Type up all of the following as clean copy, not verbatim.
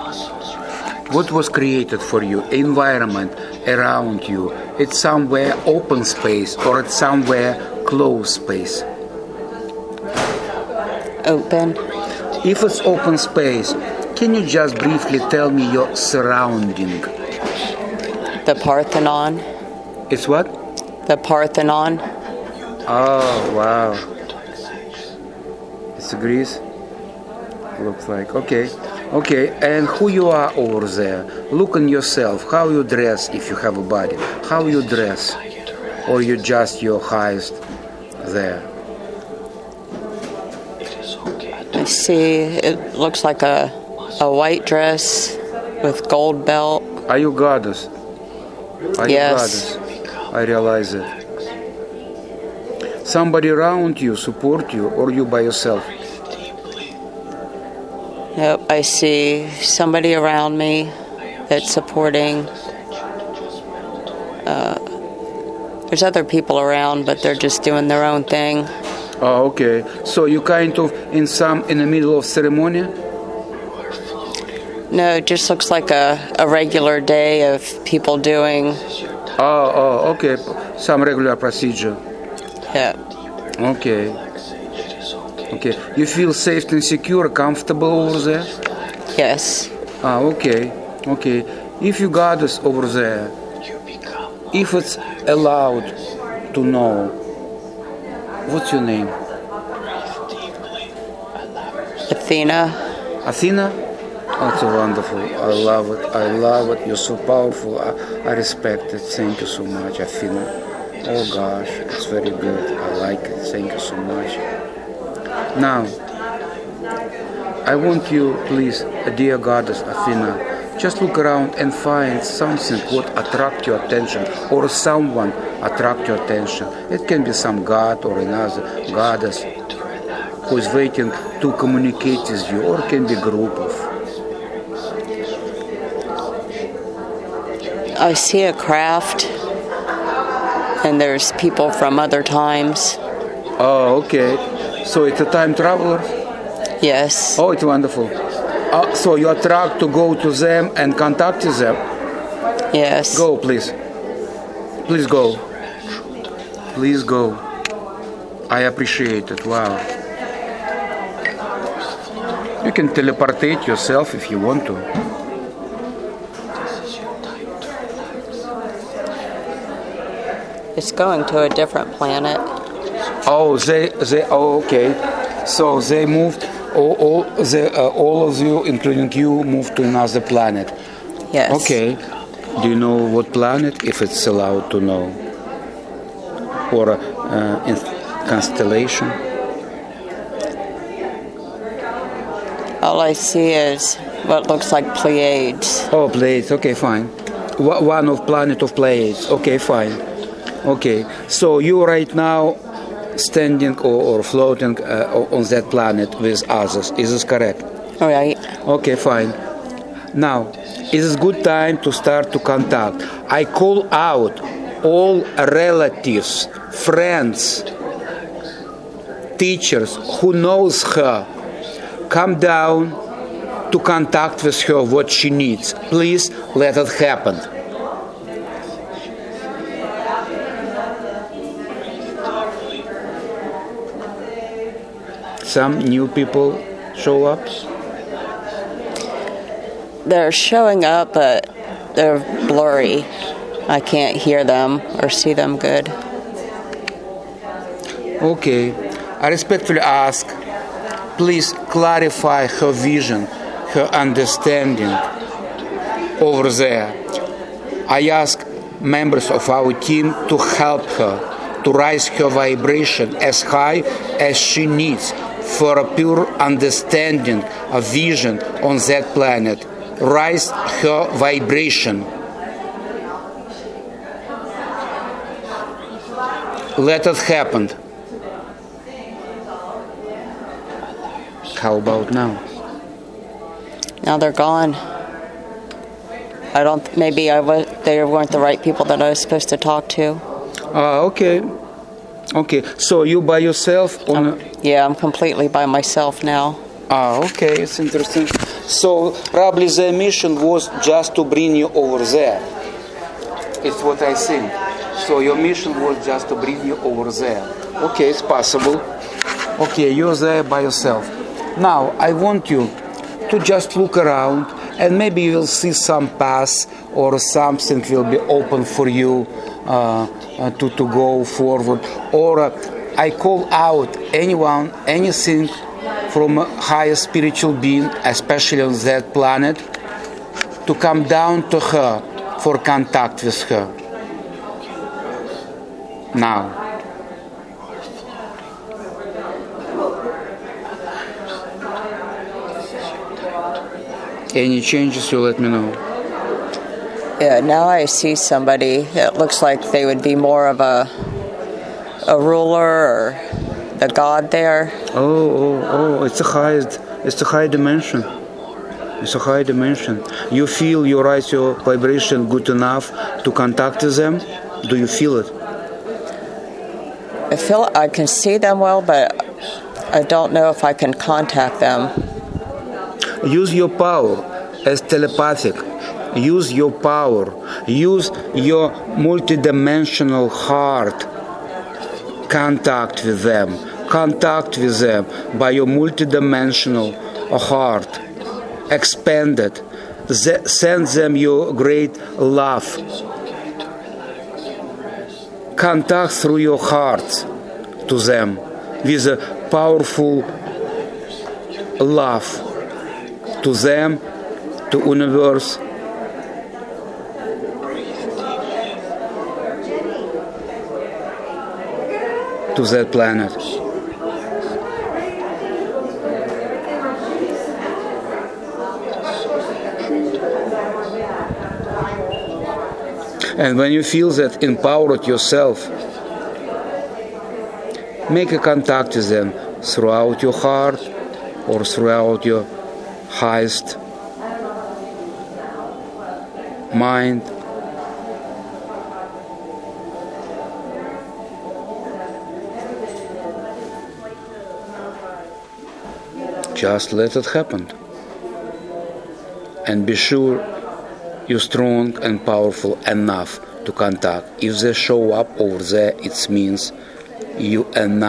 What was created for you? Environment around you. It's somewhere open space or it's somewhere closed space? Open. If it's open space, can you just briefly tell me your surrounding? The Parthenon. It's what? The Parthenon. Oh, wow. It's Greece? Looks like. Okay. Okay, and who you are over there? Look on yourself. How you dress if you have a body? How you dress? Or you just your highest there? I see. It looks like a white dress with gold belt. Are you goddess? Are Yes. you goddess? I realize it. Somebody around you support you, or you by yourself? Yep, I see somebody around me that's supporting. There's other people around, but they're just doing their own thing. Oh, okay. So you kind of in the middle of ceremony? No, it just looks like a regular day of people doing. Oh, okay. Some regular procedure. Yeah. Okay. Okay. You feel safe and secure, comfortable over there? Yes. Okay. Okay. If you goddess over there, if it's allowed to know, what's your name? Athena. Athena? Oh, it's wonderful. I love it. I love it. You're so powerful. I respect it. Thank you so much, Athena. Oh gosh, it's very good. I like it. Thank you so much. Now, I want you, please, dear goddess Athena, just look around and find something what attract your attention, or someone attract your attention. It can be some god or another goddess who is waiting to communicate with you, or it can be a group of. I see a craft, and there's people from other times. Oh, okay. So it's a time traveler? Yes. Oh, it's wonderful. So you attract to go to them and contact with them? Yes. Go, please. Please go. Please go. I appreciate it. Wow. You can teleportate yourself if you want to. It's going to a different planet. Oh, oh, okay. So they moved, all of you, including you, moved to another planet. Yes. Okay. Do you know what planet, if it's allowed to know? Or in constellation? All I see is what looks like Pleiades. Oh, Pleiades. Okay, fine. One of planet of Pleiades. Okay, fine. Okay. So you right now standing or floating on that planet with others. Is this correct? All right. Okay, fine. Now, it is good time to start to contact. I call out all relatives, friends, teachers who knows her. Come down to contact with her what she needs. Please let it happen. Some new people show up? They're showing up, but they're blurry. I can't hear them or see them good. Okay. I respectfully ask, please clarify her vision, her understanding over there. I ask members of our team to help her to raise her vibration as high as she needs for a pure understanding, a vision on that planet. Raise her vibration. Let it happen. How about now? Now they're gone. They weren't the right people that I was supposed to talk to. Okay. Okay. So you by yourself? Yeah, I'm completely by myself now. Okay. It's interesting. So probably their mission was just to bring you over there. It's what I think. So your mission was just to bring you over there. Okay, it's possible. Okay, you're there by yourself. Now, I want you to just look around and maybe you will see some path or something will be open for you to go forward. Or I call out anyone, anything from a higher spiritual being, especially on that planet, to come down to her for contact with her. Now. Any changes, you let me know. Yeah, now I see somebody. It looks like they would be more of a ruler or the god there. Oh! It's a high dimension. It's a high dimension. You feel you raise your vibration good enough to contact them? Do you feel it? I feel I can see them well, but I don't know if I can contact them. Use your power as telepathic. Use your power. Use your multidimensional heart. Contact with them. Contact with them by your multidimensional heart. Expand it. Send them your great love. Contact through your heart to them with a powerful love. To them, to universe, to that planet. And when you feel that empowered yourself, make a contact with them throughout your heart or throughout your highest mind. Just let it happen. And be sure you're strong and powerful enough to contact. If they show up over there, it means you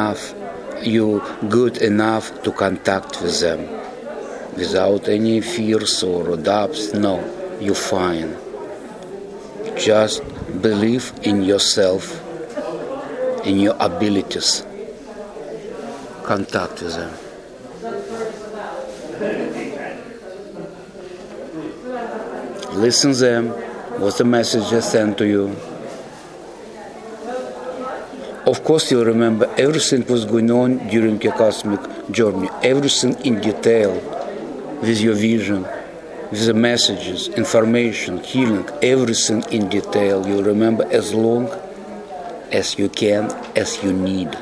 good enough to contact with them. Without any fears or doubts, no, you're fine. Just believe in yourself, in your abilities. Contact with them. Listen to them, what the message they sent to you. Of course, you'll remember everything was going on during your cosmic journey, everything in detail, with your vision, with the messages, information, healing, everything in detail. You'll remember as long as you can, as you need.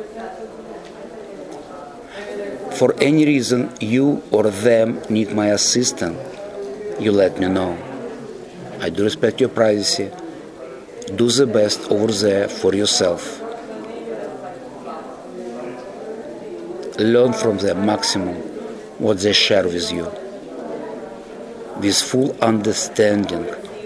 For any reason you or them need my assistance, you let me know. I do respect your privacy. Do the best over there for yourself. Learn from them maximum what they share with you, with full understanding.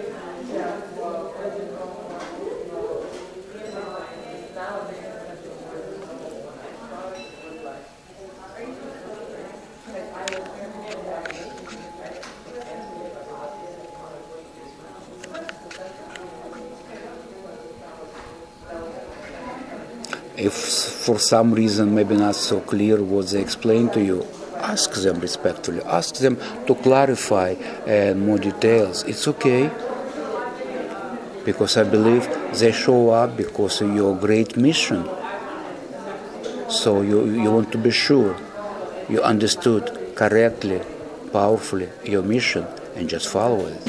If for some reason maybe not so clear what they explain to you, ask them respectfully. Ask them to clarify more details. It's okay, because I believe they show up because of your great mission. So you want to be sure you understood correctly, powerfully your mission and just follow it.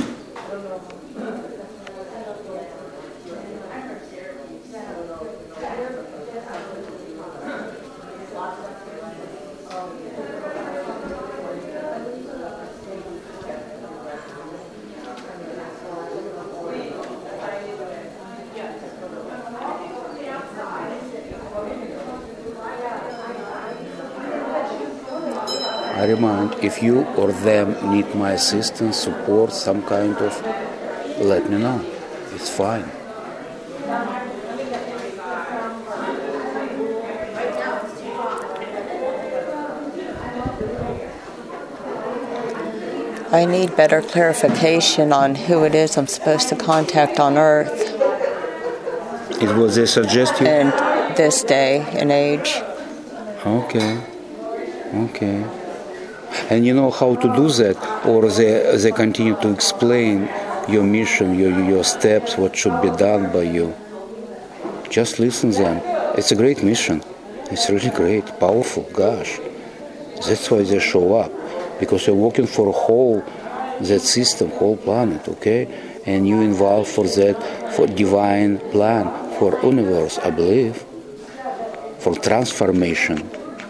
I remind, if you or them need my assistance, support, some kind of, let me know. It's fine. I need better clarification on who it is I'm supposed to contact on Earth. It was a suggestion? And this day and age. Okay. And you know how to do that? Or they continue to explain your mission, your steps, what should be done by you? Just listen to them. It's a great mission. It's really great, powerful, gosh. That's why they show up. Because you're working for that system, whole planet, okay? And you involved for that, for divine plan, for universe, I believe, for transformation.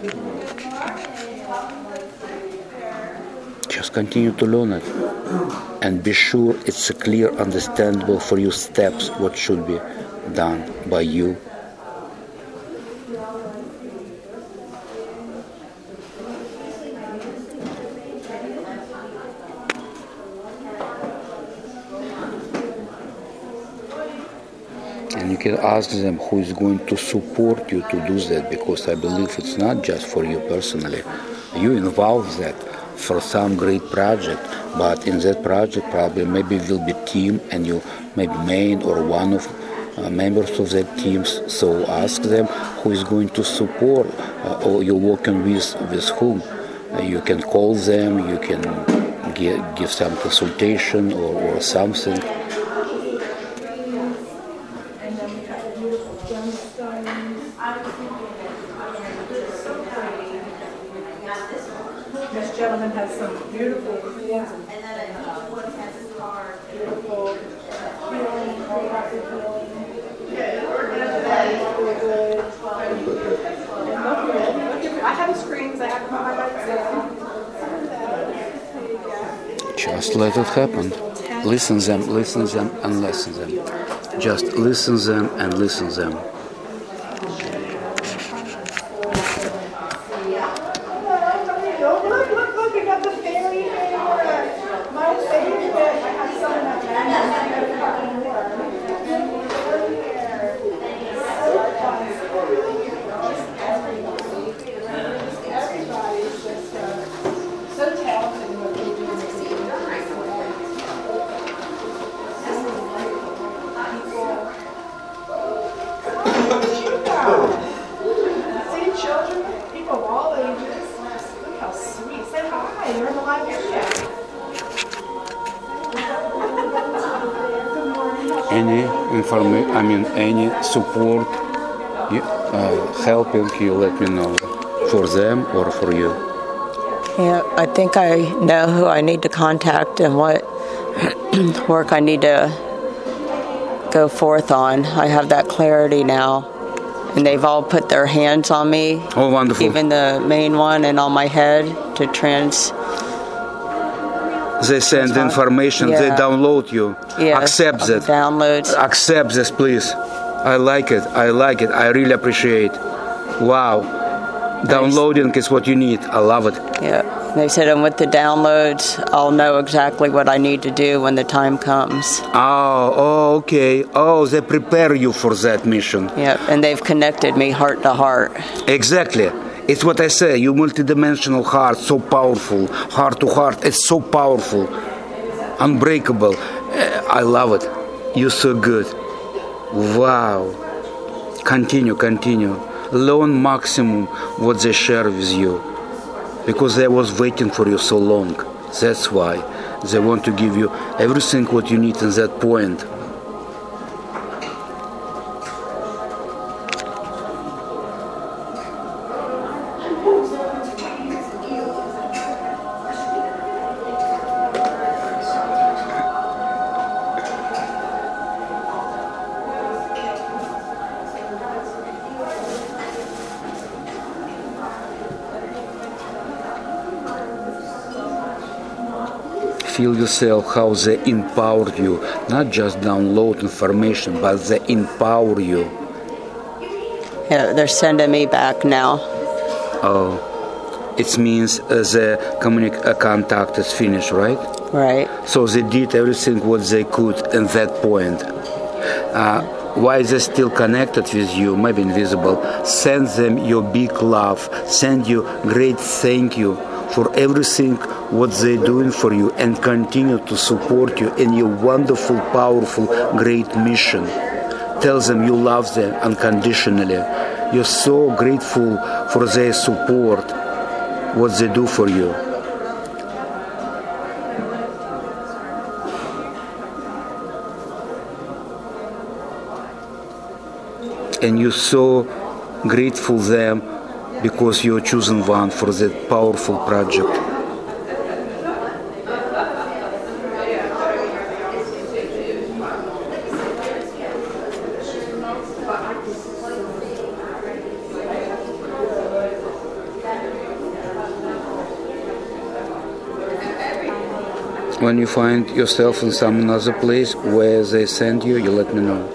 Just continue to learn it. And be sure it's clear, understandable for you steps, what should be done by you. And you can ask them who is going to support you to do that, because I believe it's not just for you personally. You involve that for some great project, but in that project probably maybe will be team, and you maybe main or one of members of that teams. So ask them who is going to support, or you're working with whom. You can call them, you can give some consultation or something. This gentleman has some beautiful pins and beautiful healing, chiropractic healing. I have screens. I have them on my right side. Just let it happen. Listen them, and listen them. Just listen them and listen them. Any support, helping you, let me know, for them or for you. Yeah, I think I know who I need to contact and what work I need to go forth on. I have that clarity now. And they've all put their hands on me. Oh, wonderful. Even the main one and on my head to They send information, they download you. Yeah, accept that. Downloads. Accept this, please. I like it. I really appreciate. Wow. Downloading is what you need. I love it. Yeah. They said, and with the downloads, I'll know exactly what I need to do when the time comes. Oh, okay. Oh, they prepare you for that mission. Yeah, and they've connected me heart to heart. Exactly. It's what I say. You multidimensional heart, so powerful. Heart to heart, it's so powerful. Unbreakable. I love it. You're so good. Wow. Continue. Learn maximum what they share with you. Because they was waiting for you so long. That's why. They want to give you everything what you need in that point. Feel yourself how they empowered you, not just download information, but they empower you. Yeah, they're sending me back now. Oh, it means the contact is finished, right? Right. So they did everything what they could in that point. Why they're still connected with you, maybe invisible, send them your big love, send you great thank you for everything what they're doing for you, and continue to support you in your wonderful, powerful, great mission. Tell them you love them unconditionally. You're so grateful for their support, what they do for you. And you're so grateful them because you're chosen one for that powerful project. When you find yourself in some another place where they send you, you let me know.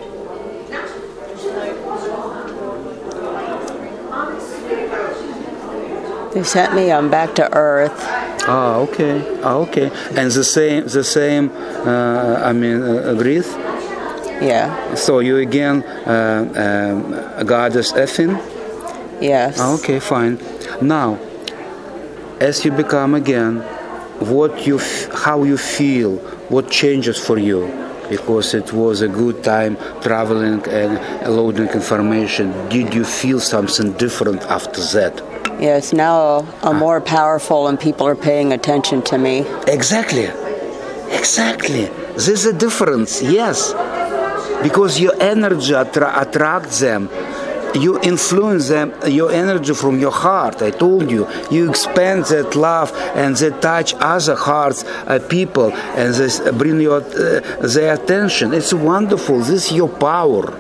They sent me back to Earth. Okay. And the same. Breathe. Yeah. So you again, goddess Effin. Yes. Okay, fine. Now, as you become again, how you feel, what changes for you? Because it was a good time traveling and loading information. Did you feel something different after that? Yes, now I'm more powerful and people are paying attention to me. Exactly. There's a difference, yes. Because your energy attracts them. You influence them, your energy from your heart, I told you. You expand that love and they touch other hearts, people, and they bring your their attention. It's wonderful. This is your power.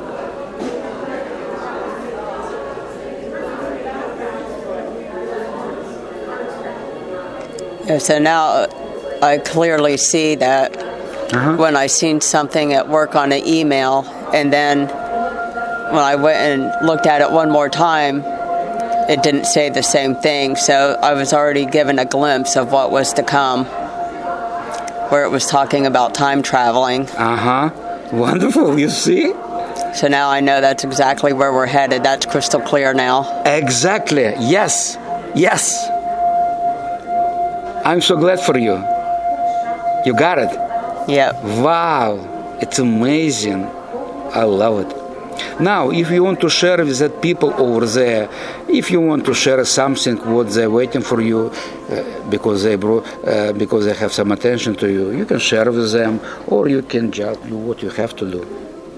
So now I clearly see that when I seen something at work on an email, and then when I went and looked at it one more time, it didn't say the same thing. So I was already given a glimpse of what was to come, where it was talking about time traveling. Wonderful, you see? So now I know that's exactly where we're headed. That's crystal clear now. Exactly. Yes. I'm so glad for you. You got it? Yep. Wow. It's amazing. I love it. Now, if you want to share with that people over there, if you want to share something what they're waiting for you, because they have some attention to you, you can share with them, or you can just do what you have to do.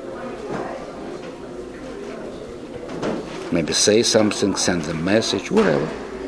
Maybe say something, send a message, whatever.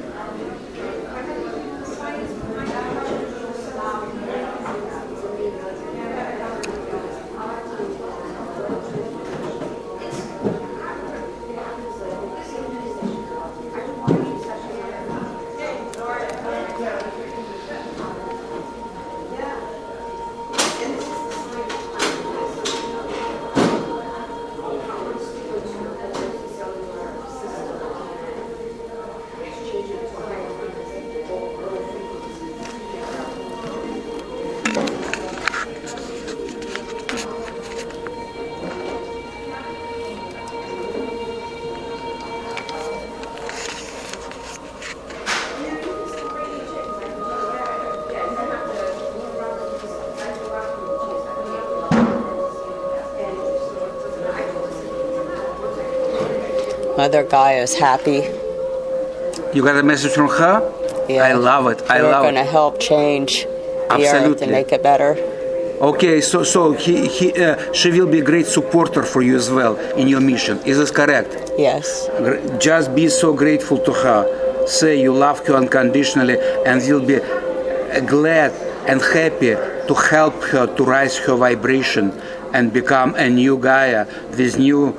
Mother Gaia is happy. You got a message from her? Yeah. I love it. We're going to help change the earth and make it better. Okay, so she will be a great supporter for you as well in your mission. Is this correct? Yes. Just be so grateful to her. Say you love her unconditionally, and you'll be glad and happy to help her to raise her vibration and become a new Gaia with new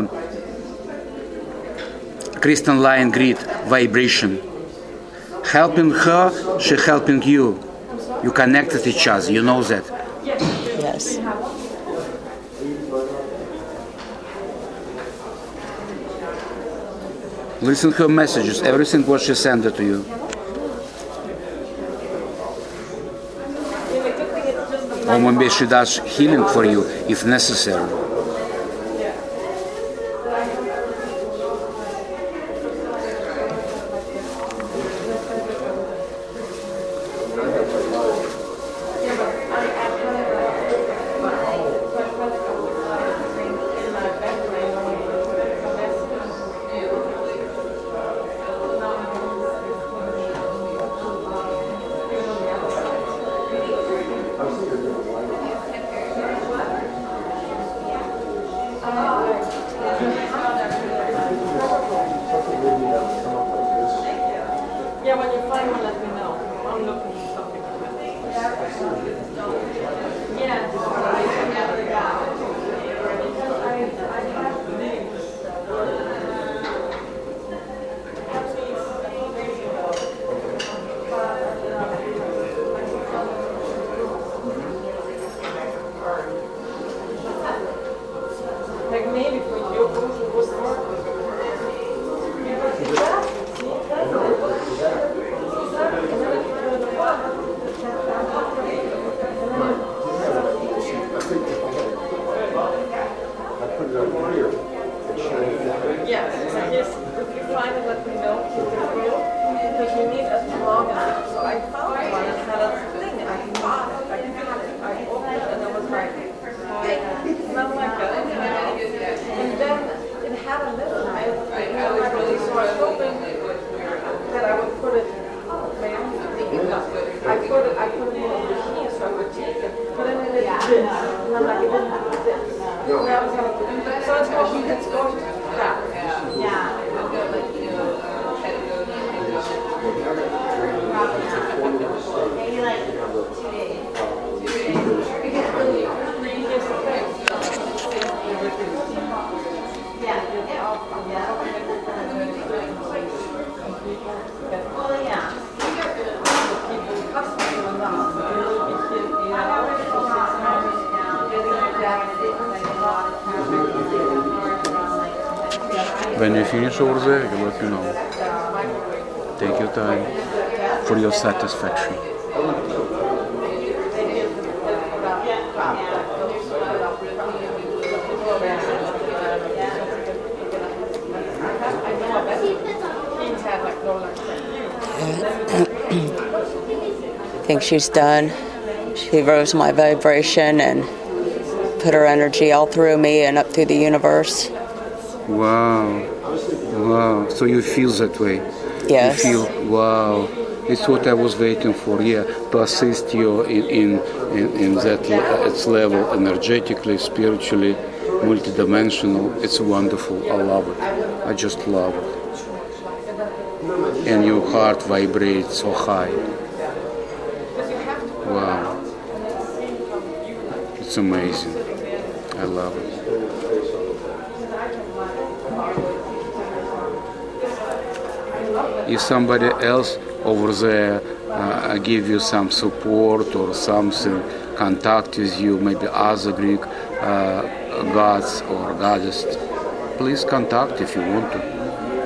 crystalline grid vibration. Helping her, she helping you. You connected each other, you know that. Yes. Listen to her messages, everything what she sent it to you. Or maybe she does healing for you if necessary. Yeah, when you find one, let me know. I'm looking for something. Like maybe for you, it was more. Yes, if you find it, let me know. Because you need a long enough. So I found one that had a thing, and I bought it. I opened it, and it was like, not like that. And then it had a little knife. So I opened that I would put it. I put it in the key so I would take it. But then it did this. And I'm like, it didn't do this. So it's going back. Maybe like 2 days. Well, yeah. When you finish over there, you let me know. Take your time for your satisfaction. I think she's done. She rose my vibration and put her energy all through me and up through the universe. Wow. Wow. So you feel that way? Yes. You feel, wow. It's what I was waiting for, yeah, to assist you in that its level, energetically, spiritually, multidimensional. It's wonderful. I love it. I just love it. And your heart vibrates so high. Wow. It's amazing. I love it. If somebody else over there give you some support or something, contact with you, maybe other Greek gods or goddess, please contact if you want to.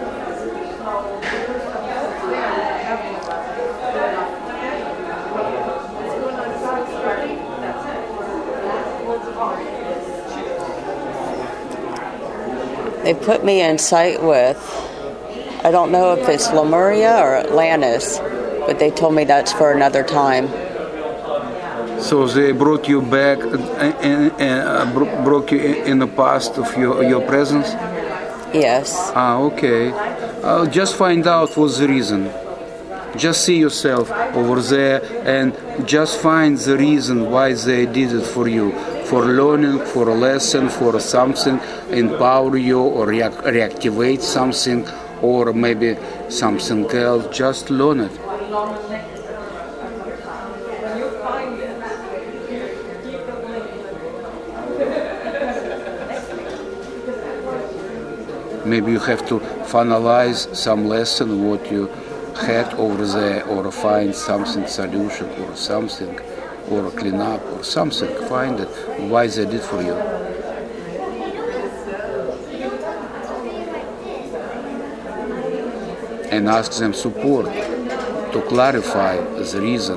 They put me in sight with, I don't know if it's Lemuria or Atlantis, but they told me that's for another time. So they brought you back and brought you in the past of your presence? Yes. Okay. Just find out what's the reason. Just see yourself over there and just find the reason why they did it for you. For learning, for a lesson, for something, empower you or reactivate something or maybe something else. Just learn it. Maybe you have to finalize some lesson what you had over there or find something solution or something or clean up or something. Find it. Why they did for you. and ask them support to clarify the reason,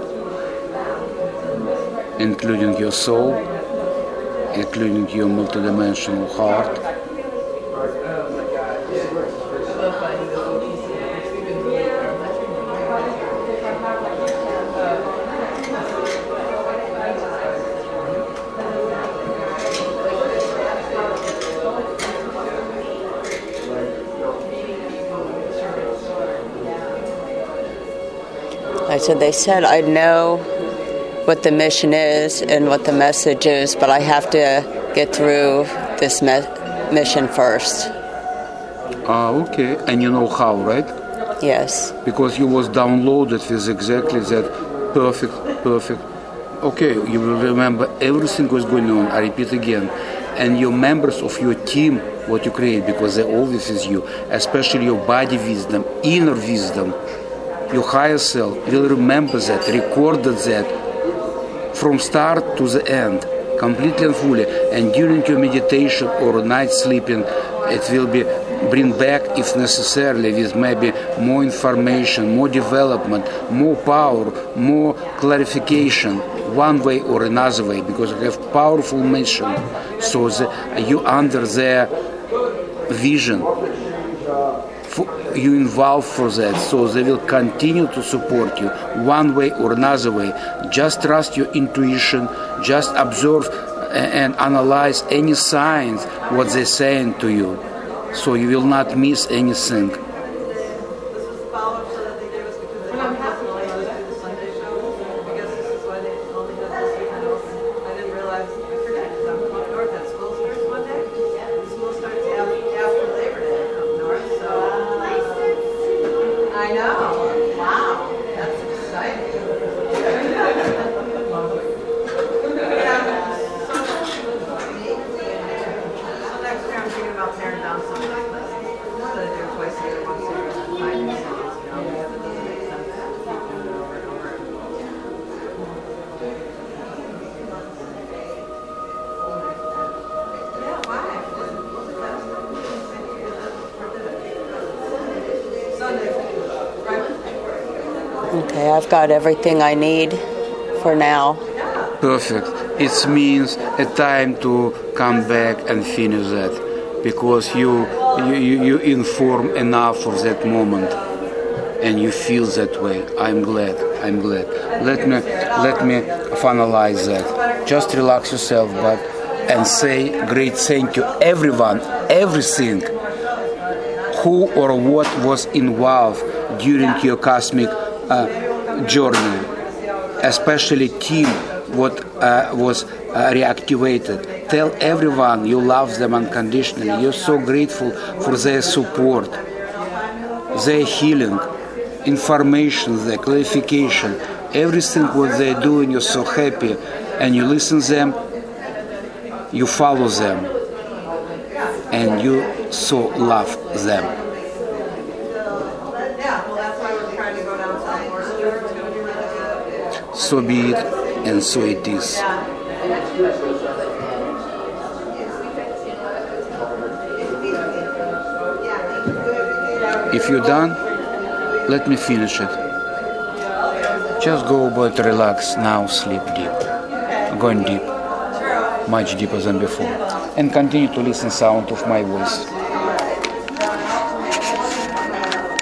including your soul, including your multidimensional heart. So they said I know what the mission is and what the message is, but I have to get through this mission first. Okay. And you know how, right? Yes. Because you was downloaded with exactly that perfect. Okay, you will remember everything was going on. I repeat again. And your members of your team, what you create, because they're always with you, especially your body wisdom, inner wisdom, your higher self will remember that, recorded that from start to the end, completely and fully. And during your meditation or night sleeping, it will be bring back, if necessarily, with maybe more information, more development, more power, more clarification, one way or another way, because you have powerful mission. So you under their vision. You involved for that, so they will continue to support you one way or another way. Just trust your intuition, just observe and analyze any signs what they're saying to you, so you will not miss anything. Okay, I've got everything I need for now. Perfect. It means a time to come back and finish that, because you inform enough for that moment, and you feel that way. I'm glad. Let me finalize that. Just relax yourself, and say great thank you, everyone, everything, who or what was involved during your cosmic journey, especially team what was reactivated. Tell everyone you love them unconditionally. You're so grateful for their support, their healing, information, their clarification, everything what they're doing. You're so happy, and you listen to them, you follow them, and you so love them. So be it, and so it is. If you're done, let me finish it. Just go but relax now, sleep deep. Going deep, much deeper than before. And continue to listen sound of my voice.